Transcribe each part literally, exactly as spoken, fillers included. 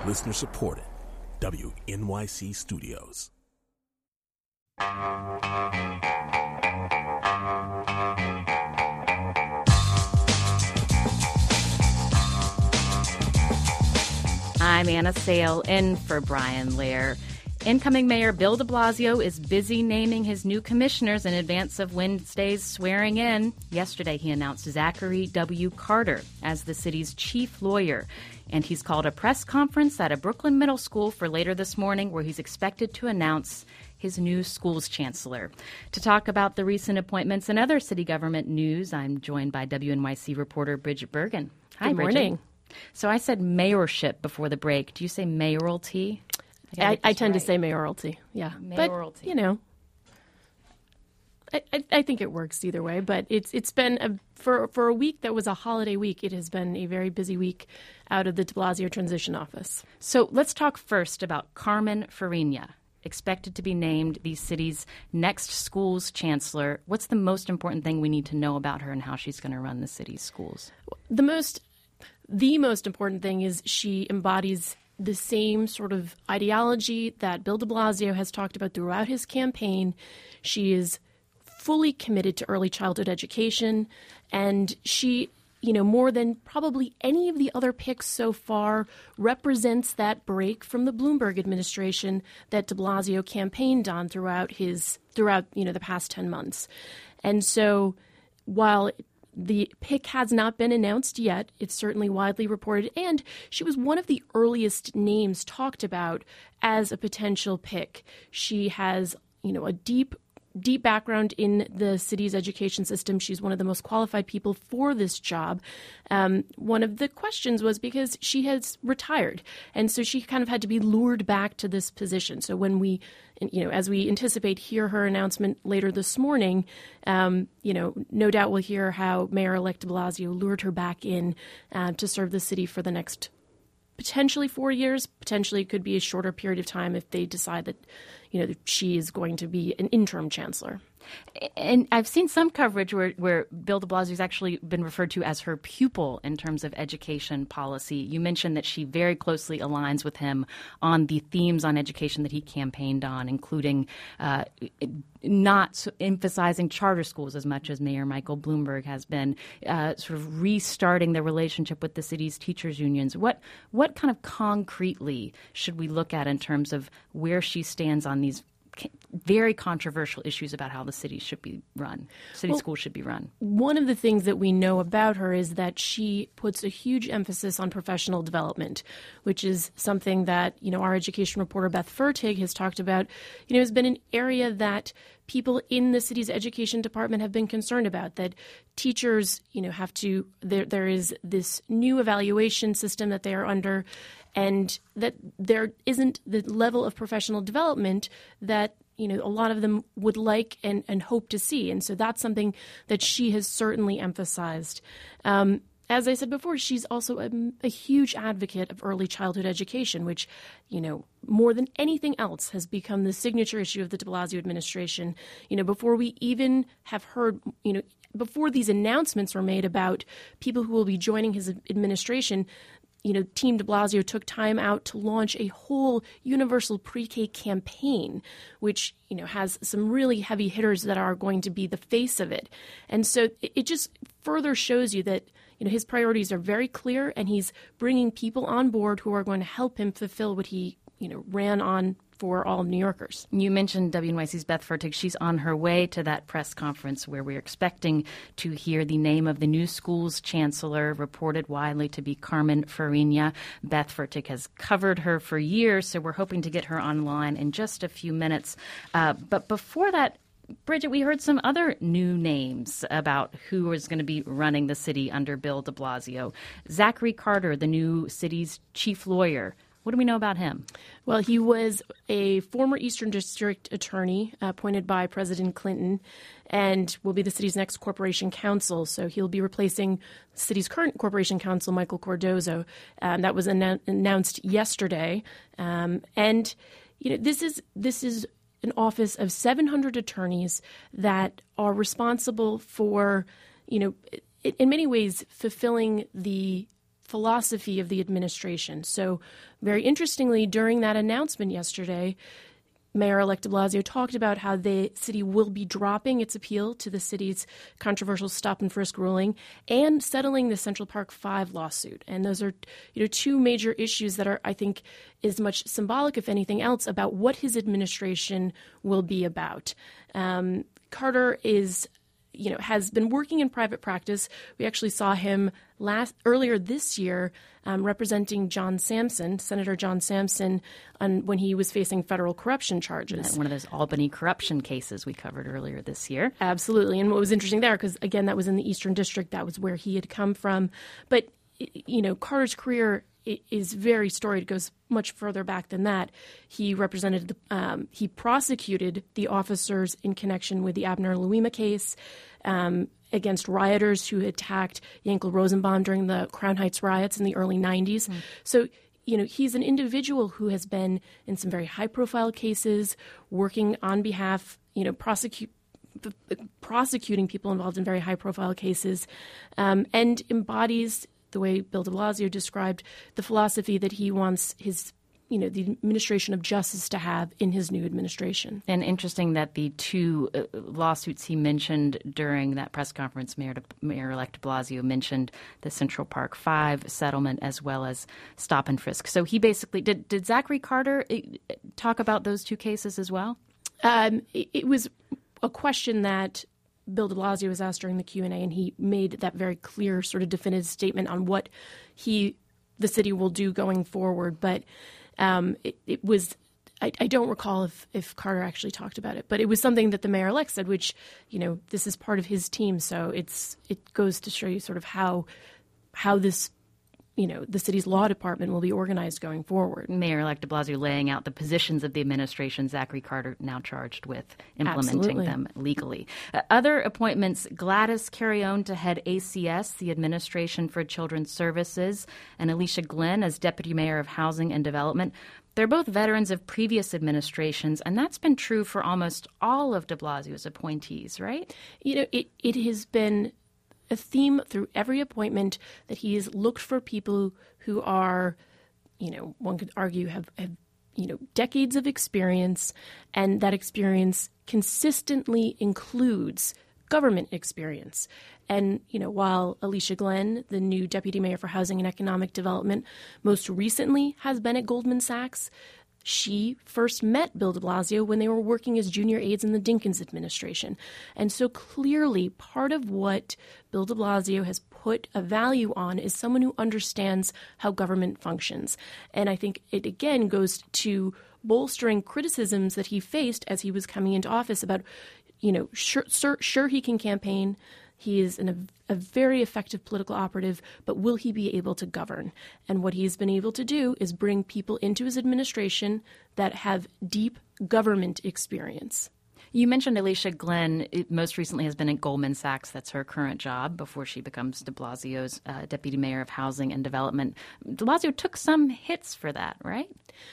Listener supported. W N Y C Studios. I'm Anna Sale, in for Brian Lair. Incoming Mayor Bill de Blasio is busy naming his new commissioners in advance of Wednesday's swearing in. Yesterday, he announced Zachary W. Carter as the city's chief lawyer. And he's called a press conference at a Brooklyn middle school for later this morning, where he's expected to announce his new school's chancellor. To talk about the recent appointments and other city government news, I'm joined by W N Y C reporter Bridget Bergen. Hi, Good morning. Bridget. So I said mayorship before the break. Do you say mayoralty? I, I, I tend right. to say mayoralty, yeah. Mayoralty. But, you know, I, I, I think it works either way. But it's it's been, a, for, for a week that was a holiday week, it has been a very busy week out of the de Blasio transition office. So let's talk first about Carmen Farina, expected to be named the city's next schools chancellor. What's the most important thing we need to know about her and how she's going to run the city's schools? The most, the most important thing is she embodies the same sort of ideology that Bill de Blasio has talked about throughout his campaign. She is fully committed to early childhood education, and she, you know, more than probably any of the other picks so far, represents that break from the Bloomberg administration that de Blasio campaigned on throughout his throughout, you know, the past ten months. And so while the pick has not been announced yet, it's certainly widely reported, and she was one of the earliest names talked about as a potential pick. She has, you know, a deep deep background in the city's education system. She's one of the most qualified people for this job. Um, one of the questions was because she has retired, and so she kind of had to be lured back to this position. So when we, you know, as we anticipate hear her announcement later this morning, um, you know, no doubt we'll hear how Mayor-elect de Blasio lured her back in uh, to serve the city for the next potentially four years. Potentially could be a shorter period of time if they decide that, you know, that she is going to be an interim chancellor. And I've seen some coverage where, where Bill de Blasio has actually been referred to as her pupil in terms of education policy. You mentioned that she very closely aligns with him on the themes on education that he campaigned on, including uh, not emphasizing charter schools as much as Mayor Michael Bloomberg has been, uh, sort of restarting the relationship with the city's teachers unions. What what kind of concretely should we look at in terms of where she stands on these very controversial issues about how the city should be run, city well, schools should be run? One of the things that we know about her is that she puts a huge emphasis on professional development, which is something that, you know, our education reporter Beth Fertig has talked about, you know, has been an area that people in the city's education department have been concerned about, that teachers, you know, have to, there, there is this new evaluation system that they are under, and that there isn't the level of professional development that, you know, a lot of them would like and, and hope to see. And so that's something that she has certainly emphasized. Um, as I said before, she's also a, a huge advocate of early childhood education, which, you know, more than anything else has become the signature issue of the de Blasio administration. You know, before we even have heard, you know, before these announcements were made about people who will be joining his administration, you know, Team de Blasio took time out to launch a whole universal pre-K campaign, which, you know, has some really heavy hitters that are going to be the face of it. And so it just further shows you that, you know, his priorities are very clear, and he's bringing people on board who are going to help him fulfill what he, you know, ran on for all New Yorkers. You mentioned W N Y C's Beth Fertig. She's on her way to that press conference where we're expecting to hear the name of the new school's chancellor, reported widely to be Carmen Farina. Beth Fertig has covered her for years, so we're hoping to get her online in just a few minutes. Uh, but before that, Bridget, we heard some other new names about who is going to be running the city under Bill de Blasio. Zachary Carter, the new city's chief lawyer. What do we know about him? Well, he was a former Eastern District attorney uh, appointed by President Clinton and will be the city's next corporation counsel. So he'll be replacing the city's current corporation counsel, Michael Cardozo. Um, that was annou- announced yesterday. Um, and, you know, this is this is an office of seven hundred attorneys that are responsible for, you know, in many ways fulfilling the philosophy of the administration. So very interestingly, during that announcement yesterday, Mayor-elect de Blasio talked about how the city will be dropping its appeal to the city's controversial stop and frisk ruling and settling the Central Park Five lawsuit. And those are, you know, two major issues that are, I think, as much symbolic, if anything else, about what his administration will be about. Um, Carter is, you know, has been working in private practice. We actually saw him last earlier this year um, representing John Sampson, Senator John Sampson, on, when he was facing federal corruption charges. One of those Albany corruption cases we covered earlier this year. Absolutely. And what was interesting there, because, again, that was in the Eastern District. That was where he had come from. But, you know, Carter's career is very storied. It goes much further back than that. He represented, the, um, he prosecuted the officers in connection with the Abner Louima case um, against rioters who attacked Yankel Rosenbaum during the Crown Heights riots in the early nineties. Mm. So, you know, he's an individual who has been in some very high-profile cases, working on behalf, you know, prosecute. prosecuting people involved in very high-profile cases, um, and embodies, the way Bill de Blasio described, the philosophy that he wants his, you know, the administration of justice to have in his new administration. And interesting that the two uh, lawsuits he mentioned during that press conference, Mayor de, Mayor-elect de Blasio mentioned the Central Park Five settlement as well as stop and frisk. So he basically, did, did Zachary Carter uh, talk about those two cases as well? Um, it, it was a question that Bill de Blasio was asked during the Q and A, and he made that very clear, sort of definitive statement on what he, the city, will do going forward. But um, it, it was, I, I don't recall if, if Carter actually talked about it, but it was something that the mayor-elect said, which, you know, this is part of his team. So it's it goes to show you sort of how how this, you know, the city's law department will be organized going forward. Mayor-elect de Blasio laying out the positions of the administration, Zachary Carter now charged with implementing Absolutely. them legally. Uh, other appointments, Gladys Carrion to head A C S, the Administration for Children's Services, and Alicia Glenn as Deputy Mayor of Housing and Development. They're both veterans of previous administrations, and that's been true for almost all of de Blasio's appointees, right? You know, it, it has been a theme through every appointment that he has looked for people who are, you know, one could argue have, have, you know, decades of experience, and that experience consistently includes government experience. And, you know, while Alicia Glenn, the new Deputy Mayor for Housing and Economic Development, most recently has been at Goldman Sachs, she first met Bill de Blasio when they were working as junior aides in the Dinkins administration. And so clearly part of what Bill de Blasio has put a value on is someone who understands how government functions. And I think it again goes to bolstering criticisms that he faced as he was coming into office about, you know, sure, sure, sure he can campaign. He is an, a, a very effective political operative, but will he be able to govern? And what he's been able to do is bring people into his administration that have deep government experience. You mentioned Alicia Glenn. It most recently has been at Goldman Sachs. That's her current job before she becomes de Blasio's uh, Deputy Mayor of Housing and Development. De Blasio took some hits for that, right?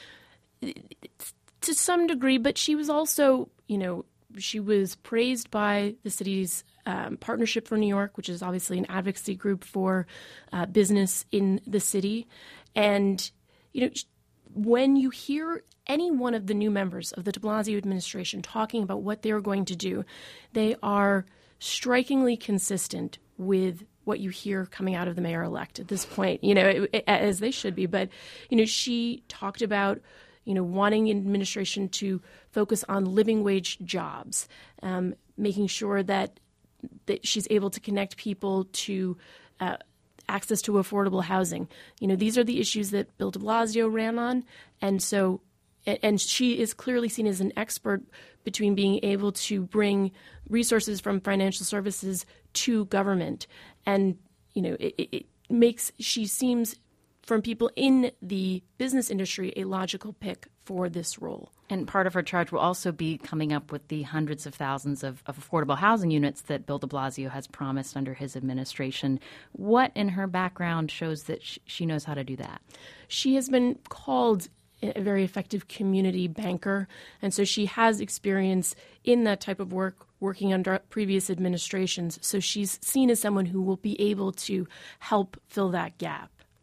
To some degree, but she was also, you know, she was praised by the city's um, Partnership for New York, which is obviously an advocacy group for uh, business in the city. And, you know, when you hear any one of the new members of the de Blasio administration talking about what they're going to do, they are strikingly consistent with what you hear coming out of the mayor-elect at this point, you know, it, it, as they should be. But, you know, she talked about, you know, wanting administration to focus on living wage jobs, um, making sure that, that she's able to connect people to uh, access to affordable housing. You know, these are the issues that Bill de Blasio ran on. And so, and she is clearly seen as an expert between being able to bring resources from financial services to government. And, you know, it, it makes, she seems, from people in the business industry, a logical pick for this role. And part of her charge will also be coming up with the hundreds of thousands of, of affordable housing units that Bill de Blasio has promised under his administration. What in her background shows that sh- she knows how to do that? She has been called a very effective community banker, and so she has experience in that type of work, working under previous administrations. So she's seen as someone who will be able to help fill that gap.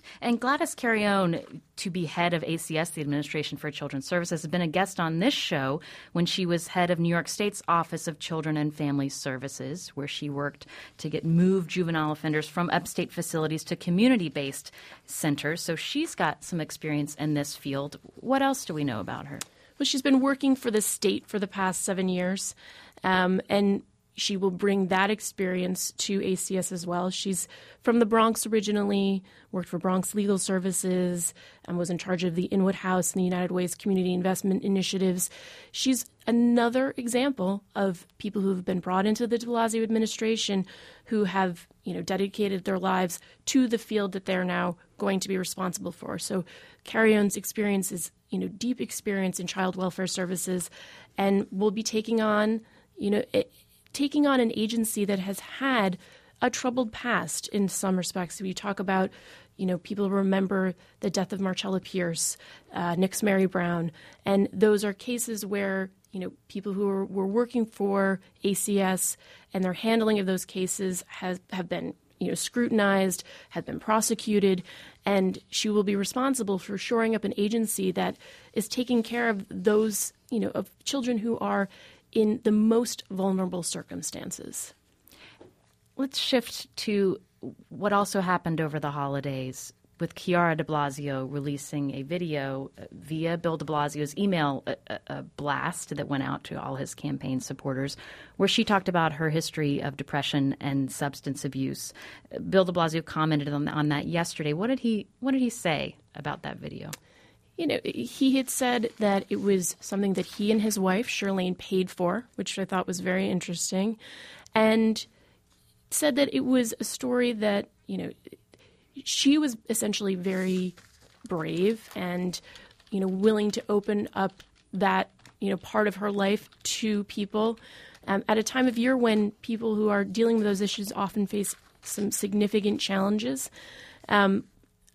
And Gladys Carrione, to be head of A C S, the Administration for Children's Services, has been a guest on this show when she was head of New York State's Office of Children and Family Services, where she worked to get moved juvenile offenders from upstate facilities to community-based centers. So she's got some experience in this field. What else do we know about her? Well, she's been working for the state for the past seven years, um, and she will bring that experience to A C S as well. She's from the Bronx originally, worked for Bronx Legal Services, and was in charge of the Inwood House and the United Way's community investment initiatives. She's another example of people who have been brought into the de Blasio administration who have, you know, dedicated their lives to the field that they're now going to be responsible for. So Carrione's experience is, you know, deep experience in child welfare services, and will be taking on, you know, it, taking on an agency that has had a troubled past in some respects. We talk about, you know, people remember the death of Marcella Pierce, uh, Nix Mary Brown, and those are cases where, you know, people who are, were working for A C S and their handling of those cases has have been, you know, scrutinized, have been prosecuted, and she will be responsible for shoring up an agency that is taking care of those, you know, of children who are in the most vulnerable circumstances. Let's shift to what also happened over the holidays with Chiara de Blasio releasing a video via Bill de Blasio's email a, a blast that went out to all his campaign supporters, where she talked about her history of depression and substance abuse. Bill de Blasio commented on, on that yesterday. What did he What did he say about that video? You know, he had said that it was something that he and his wife, Shirlane, paid for, which I thought was very interesting, and said that it was a story that, you know, she was essentially very brave and, you know, willing to open up that, you know, part of her life to people um, at a time of year when people who are dealing with those issues often face some significant challenges. Um,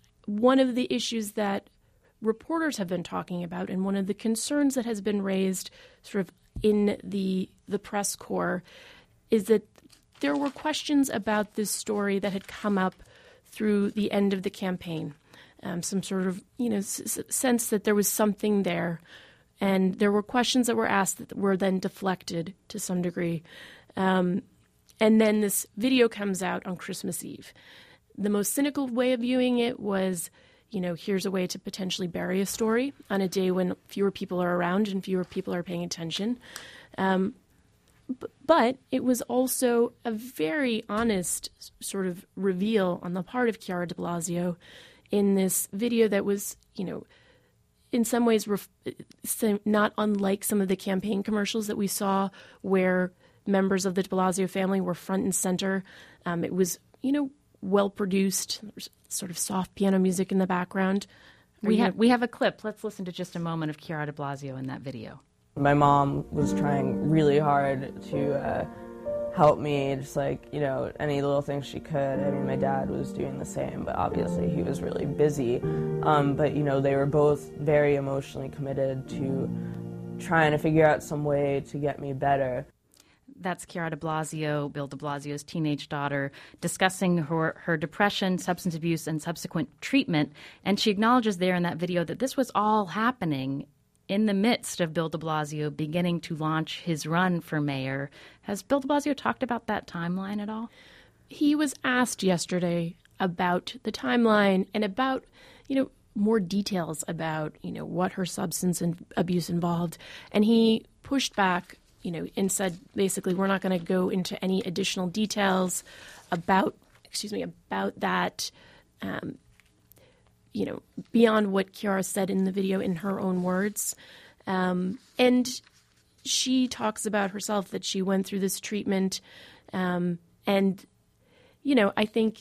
one of the issues that reporters have been talking about, and one of the concerns that has been raised sort of in the the press corps, is that there were questions about this story that had come up through the end of the campaign. Um, some sort of, you know, s- sense that there was something there. And there were questions that were asked that were then deflected to some degree. Um, and then this video comes out on Christmas Eve. The most cynical way of viewing it was, you know, here's a way to potentially bury a story on a day when fewer people are around and fewer people are paying attention. Um, b- but it was also a very honest sort of reveal on the part of Chiara de Blasio in this video that was, you know, in some ways ref- not unlike some of the campaign commercials that we saw where members of the de Blasio family were front and center. Um, it was, you know, well-produced, sort of soft piano music in the background. We have we have a clip. Let's listen to just a moment of Chiara de Blasio in that video. My mom was trying really hard to uh, help me, just like, you know, any little things she could. I mean, my dad was doing the same, but obviously he was really busy. Um, but, you know, they were both very emotionally committed to trying to figure out some way to get me better. That's Chiara de Blasio, Bill de Blasio's teenage daughter, discussing her, her depression, substance abuse, and subsequent treatment. And she acknowledges there in that video that this was all happening in the midst of Bill de Blasio beginning to launch his run for mayor. Has Bill de Blasio talked about that timeline at all? He was asked yesterday about the timeline and about, you know, more details about, you know, what her substance abuse involved. And he pushed back, you know, and said, basically, we're not going to go into any additional details about, excuse me, about that, um, you know, beyond what Chiara said in the video in her own words. Um, and she talks about herself that she went through this treatment. Um, and, you know, I think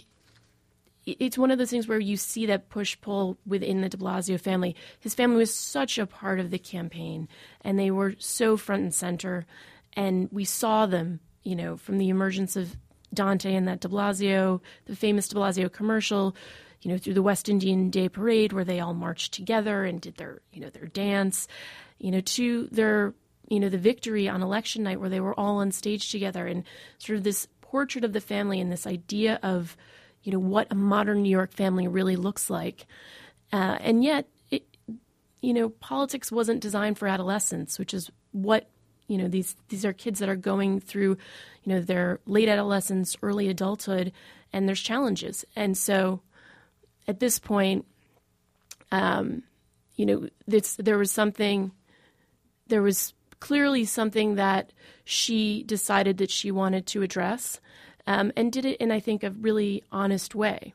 it's one of those things where you see that push-pull within the de Blasio family. His family was such a part of the campaign, and they were so front and center. And we saw them, you know, from the emergence of Dante and that de Blasio, the famous de Blasio commercial, you know, through the West Indian Day Parade where they all marched together and did their, you know, their dance, you know, to their, you know, the victory on election night where they were all on stage together, and sort of this portrait of the family and this idea of, you know, what a modern New York family really looks like. Uh, and yet, it, you know, politics wasn't designed for adolescence, which is what, you know, these these are kids that are going through, you know, their late adolescence, early adulthood, and there's challenges. And so at this point, um, you know, this, there was something, there was clearly something that she decided that she wanted to address, um, and did it in, I think, a really honest way.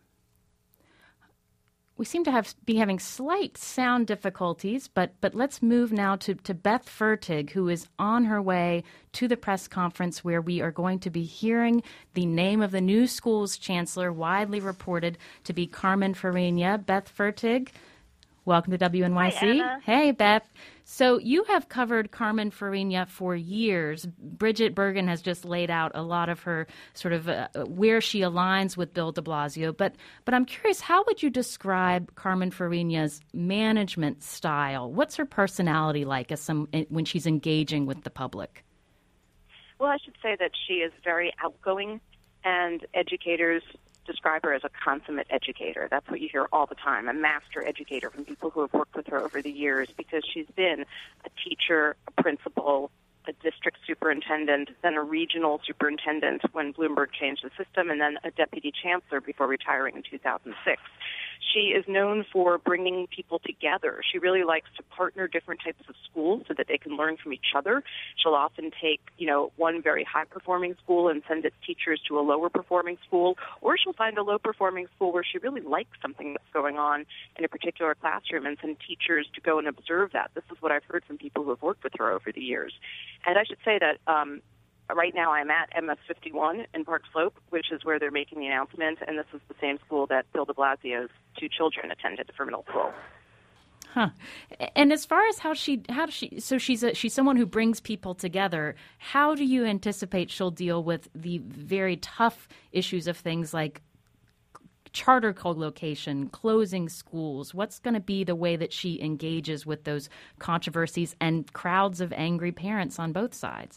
We seem to have be having slight sound difficulties, but but let's move now to, to Beth Fertig, who is on her way to the press conference where we are going to be hearing the name of the new school's chancellor, widely reported to be Carmen Farina. Beth Fertig, welcome to W N Y C. Hi, Anna. Hey, Beth. So you have covered Carmen Farina for years. Bridget Bergen has just laid out a lot of her sort of uh, where she aligns with Bill de Blasio. But but I'm curious, how would you describe Carmen Farina's management style? What's her personality like as some when she's engaging with the public? Well, I should say that she is very outgoing, and educators describe her as a consummate educator. That's what you hear all the time, a master educator from people who have worked with her over the years, because she's been a teacher, a principal, a district superintendent, then a regional superintendent when Bloomberg changed the system, and then a deputy chancellor before retiring in two thousand six. She is known for bringing people together. She really likes to partner different types of schools so that they can learn from each other. She'll often take, you know, one very high-performing school and send its teachers to a lower-performing school, or she'll find a low-performing school where she really likes something that's going on in a particular classroom and send teachers to go and observe that. This is what I've heard from people who have worked with her over the years. And I should say that um, right now I'm at M S fifty-one in Park Slope, which is where they're making the announcement, and this is the same school that Bill de Blasio's two children attended for middle school. Huh. And as far as how she, how does she, so she's a, she's someone who brings people together. How do you anticipate she'll deal with the very tough issues of things like charter co-location, closing schools? What's going to be the way that she engages with those controversies and crowds of angry parents on both sides?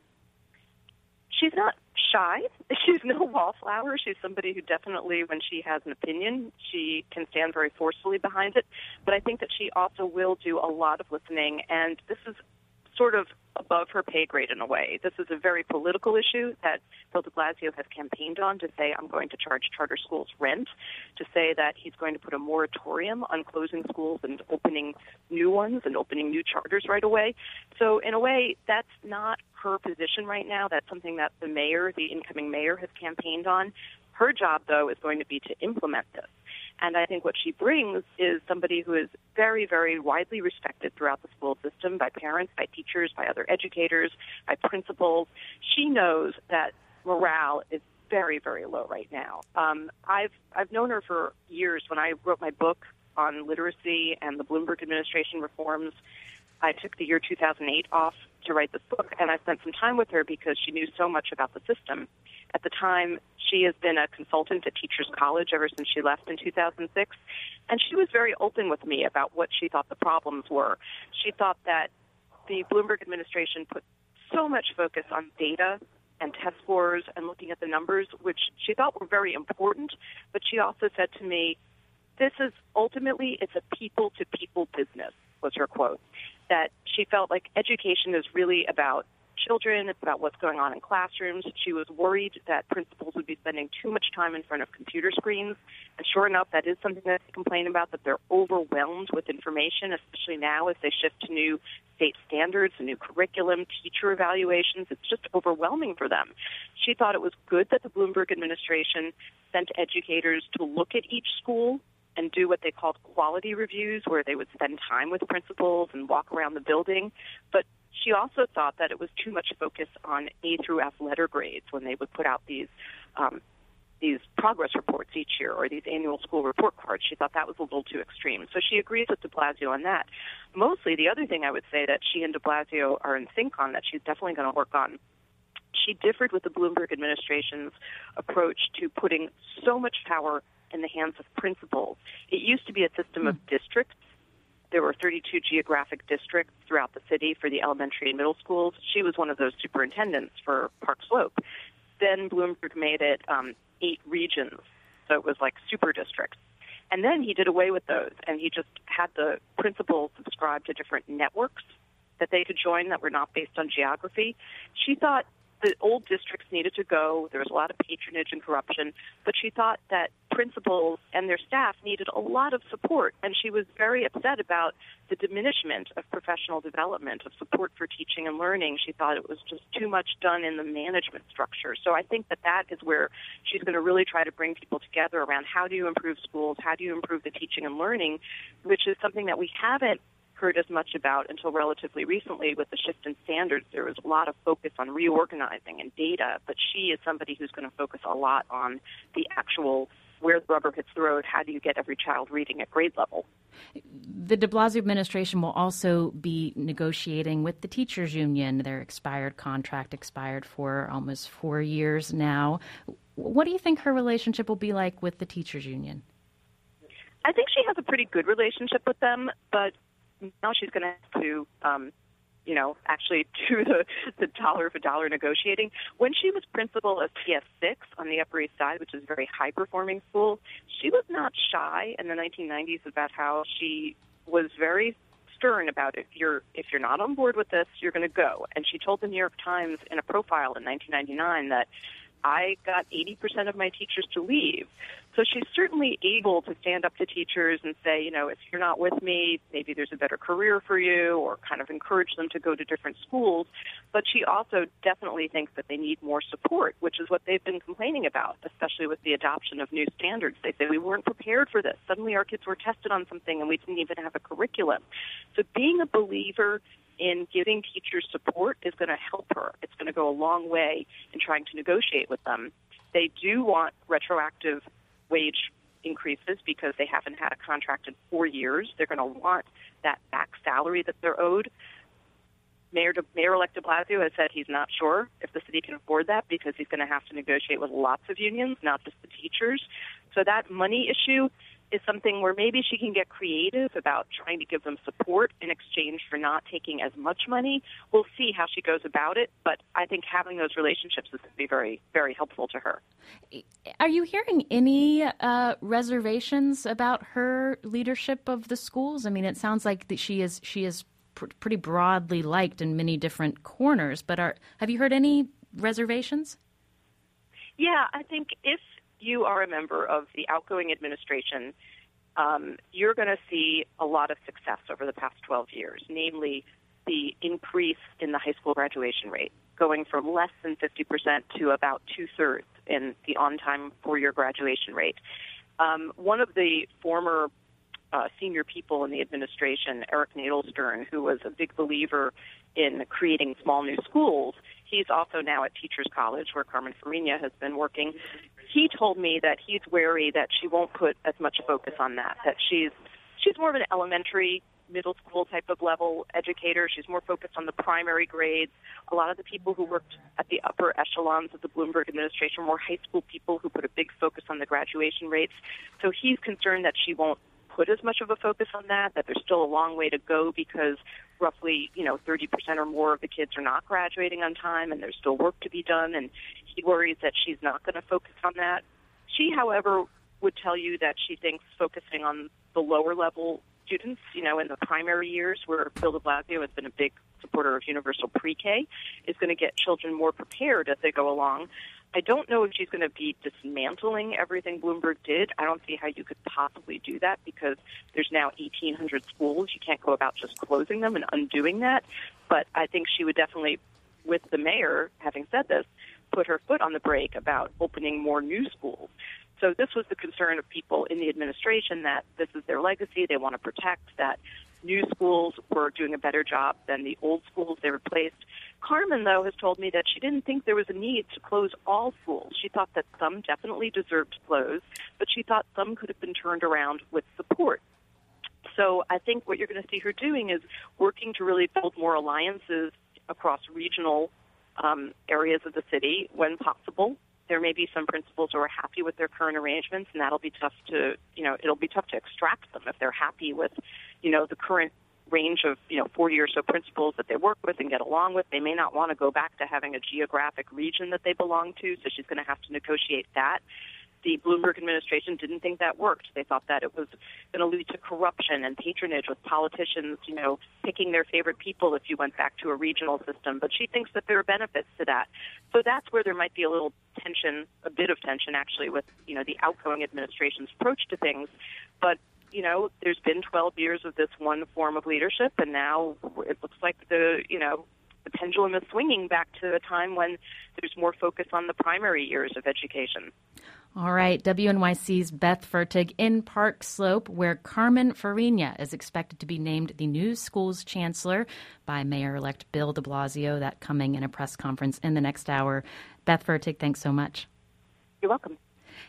She's not shy. She's no wallflower. She's somebody who definitely, when she has an opinion, she can stand very forcefully behind it. But I think that she also will do a lot of listening, and this is sort of above her pay grade in a way. This is a very political issue that Bill de Blasio has campaigned on, to say I'm going to charge charter schools rent, to say that he's going to put a moratorium on closing schools and opening new ones and opening new charters right away. So in a way, that's not her position right now. That's something that the mayor, the incoming mayor, has campaigned on. Her job, though, is going to be to implement this. And I think what she brings is somebody who is very, very widely respected throughout the school system by parents, by teachers, by other educators, by principals. She knows that morale is very, very low right now. Um, I've I've known her for years. When I wrote my book on literacy and the Bloomberg administration reforms, I took the year two thousand eight off to write this book, and I spent some time with her because she knew so much about the system. At the time, she has been a consultant at Teachers College ever since she left in two thousand six, and she was very open with me about what she thought the problems were. She thought that the Bloomberg administration put so much focus on data and test scores and looking at the numbers, which she thought were very important, but she also said to me, this is ultimately, it's a people-to-people business, was her quote, that she felt like education is really about children, it's about what's going on in classrooms. She was worried that principals would be spending too much time in front of computer screens. And sure enough, that is something that they complain about, that they're overwhelmed with information, especially now as they shift to new state standards, a new curriculum, teacher evaluations. It's just overwhelming for them. She thought it was good that the Bloomberg administration sent educators to look at each school and do what they called quality reviews, where they would spend time with principals and walk around the building. But she also thought that it was too much focus on A through F letter grades when they would put out these um, these progress reports each year, or these annual school report cards. She thought that was a little too extreme. So she agrees with de Blasio on that. Mostly, the other thing I would say that she and de Blasio are in sync on, that she's definitely going to work on, she differed with the Bloomberg administration's approach to putting so much power in the hands of principals. It used to be a system of districts. There were thirty-two geographic districts throughout the city for the elementary and middle schools. She was one of those superintendents for Park Slope. Then Bloomberg made it um, eight regions. So it was like super districts. And then he did away with those, and he just had the principals subscribe to different networks that they could join that were not based on geography. She thought the old districts needed to go. There was a lot of patronage and corruption, but she thought that principals and their staff needed a lot of support, and she was very upset about the diminishment of professional development, of support for teaching and learning. She thought it was just too much done in the management structure. So I think that that is where she's going to really try to bring people together around how do you improve schools, how do you improve the teaching and learning, which is something that we haven't heard as much about until relatively recently with the shift in standards. There was a lot of focus on reorganizing and data, but she is somebody who's going to focus a lot on the actual where the rubber hits the road, how do you get every child reading at grade level. The de Blasio administration will also be negotiating with the teachers union. Their expired contract expired for almost four years now. What do you think her relationship will be like with the teachers union? I think she has a pretty good relationship with them, but now she's going to have to, um, you know, actually do the, the dollar for dollar negotiating. When she was principal of P S six on the Upper East Side, which is a very high-performing school, she was not shy in the nineteen nineties about how she was very stern about it. If you're, if you're not on board with this, you're going to go. And she told the New York Times in a profile in nineteen ninety-nine that I got eighty percent of my teachers to leave. So she's certainly able to stand up to teachers and say, you know, if you're not with me, maybe there's a better career for you, or kind of encourage them to go to different schools. But she also definitely thinks that they need more support, which is what they've been complaining about, especially with the adoption of new standards. They say we weren't prepared for this. Suddenly our kids were tested on something and we didn't even have a curriculum. So being a believer in giving teachers support is going to help her. It's going to go a long way in trying to negotiate with them. They do want retroactive wage increases because they haven't had a contract in four years. They're going to want that back salary that they're owed. Mayor de, Mayor-elect de Blasio has said he's not sure if the city can afford that because he's going to have to negotiate with lots of unions, not just the teachers. So that money issue is something where maybe she can get creative about trying to give them support in exchange for not taking as much money. We'll see how she goes about it, but I think having those relationships is going to be very, very helpful to her. Are you hearing any uh, reservations about her leadership of the schools? I mean, it sounds like that she is she is pr- pretty broadly liked in many different corners, but are have you heard any reservations? Yeah, I think if you are a member of the outgoing administration, um, you're going to see a lot of success over the past twelve years, namely the increase in the high school graduation rate, going from less than fifty percent to about two-thirds in the on-time four-year graduation rate. Um, one of the former uh, senior people in the administration, Eric Nadelstern, who was a big believer in creating small new schools, he's also now at Teachers College, where Carmen Farina has been working. He told me that he's wary that she won't put as much focus on that, that she's she's more of an elementary, middle school type of level educator. She's more focused on the primary grades. A lot of the people who worked at the upper echelons of the Bloomberg administration were high school people who put a big focus on the graduation rates. So he's concerned that she won't put as much of a focus on that, that there's still a long way to go because roughly, you know, thirty percent or more of the kids are not graduating on time and there's still work to be done, and he worries that she's not going to focus on that. She, however, would tell you that she thinks focusing on the lower level students, you know, in the primary years where Bill de Blasio has been a big supporter of universal pre-K, is going to get children more prepared as they go along. I don't know if she's going to be dismantling everything Bloomberg did. I don't see how you could possibly do that because there's now eighteen hundred schools. You can't go about just closing them and undoing that. But I think she would definitely, with the mayor having said this, put her foot on the brake about opening more new schools. So this was the concern of people in the administration, that this is their legacy. They want to protect that new schools were doing a better job than the old schools they replaced. Carmen, though, has told me that she didn't think there was a need to close all schools. She thought that some definitely deserved to close, but she thought some could have been turned around with support. So I think what you're going to see her doing is working to really build more alliances across regional um, areas of the city when possible. There may be some principals who are happy with their current arrangements, and that'll be tough to, you know, it'll be tough to extract them if they're happy with, you know, the current range of, you know, forty or so principals that they work with and get along with. They may not want to go back to having a geographic region that they belong to, so she's going to have to negotiate that. The Bloomberg administration didn't think that worked. They thought that it was going to lead to corruption and patronage with politicians, you know, picking their favorite people if you went back to a regional system. But she thinks that there are benefits to that. So that's where there might be a little tension, a bit of tension actually, with, you know, the outgoing administration's approach to things. But, you know, there's been twelve years of this one form of leadership, and now it looks like the, you know, the pendulum is swinging back to a time when there's more focus on the primary years of education. All right, W N Y C's Beth Fertig in Park Slope, where Carmen Farina is expected to be named the new school's chancellor by Mayor-elect Bill de Blasio. That coming in a press conference in the next hour. Beth Fertig, thanks so much. You're welcome.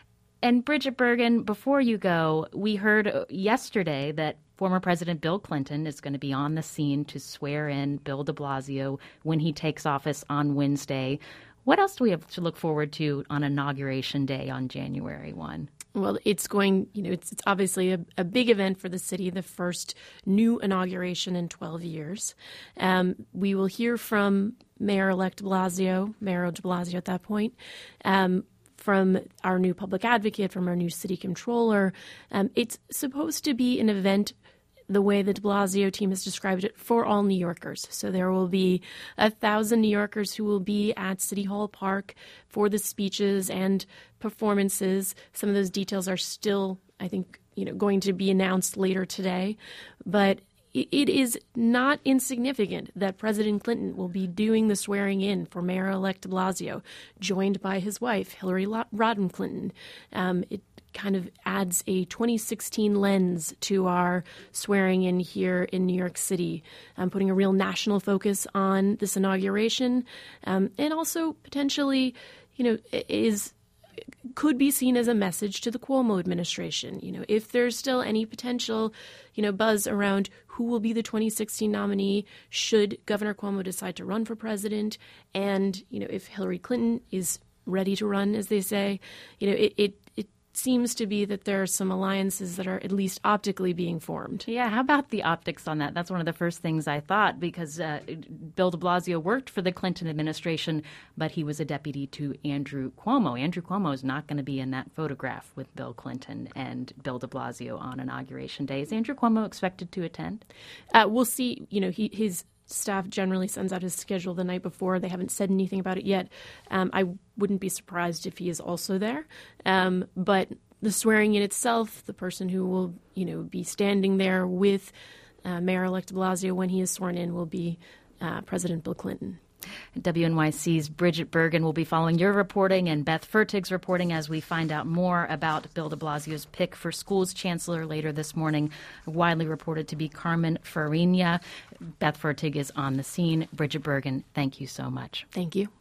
And Bridget Bergen, before you go, we heard yesterday that former President Bill Clinton is going to be on the scene to swear in Bill de Blasio when he takes office on Wednesday. What else do we have to look forward to on Inauguration Day on January first? Well, it's going, you know, it's, it's obviously a, a big event for the city, the first new inauguration in twelve years. Um, we will hear from Mayor-elect de Blasio, Mayor de Blasio at that point, um, from our new public advocate, from our new city controller. Um, it's supposed to be an event, the way the de Blasio team has described it, for all New Yorkers. So there will be a thousand New Yorkers who will be at City Hall Park for the speeches and performances. Some of those details are still, I think, you know, going to be announced later today. But it is not insignificant that President Clinton will be doing the swearing in for Mayor-elect de Blasio, joined by his wife, Hillary Rodham Clinton. Um, it kind of adds a twenty sixteen lens to our swearing in here in New York City, um, putting a real national focus on this inauguration, um, and also potentially, you know, is could be seen as a message to the Cuomo administration. You know, if there's still any potential, you know, buzz around who will be the twenty sixteen nominee should Governor Cuomo decide to run for president, and, you know, if Hillary Clinton is ready to run, as they say, you know, it, it, it seems to be that there are some alliances that are at least optically being formed. Yeah, how about the optics on that? That's one of the first things I thought, because uh, Bill de Blasio worked for the Clinton administration, but he was a deputy to Andrew Cuomo. Andrew Cuomo is not going to be in that photograph with Bill Clinton and Bill de Blasio on Inauguration Day. Is Andrew Cuomo expected to attend? Uh, we'll see. You know, he, his staff generally sends out his schedule the night before. They haven't said anything about it yet. Um, I wouldn't be surprised if he is also there. Um, but the swearing in itself, the person who will, you know, be standing there with uh, Mayor-elect de Blasio when he is sworn in will be uh, President Bill Clinton. W N Y C's Bridget Bergen will be following your reporting and Beth Fertig's reporting as we find out more about Bill de Blasio's pick for school's chancellor later this morning, widely reported to be Carmen Farina. Beth Fertig is on the scene. Bridget Bergen, thank you so much. Thank you.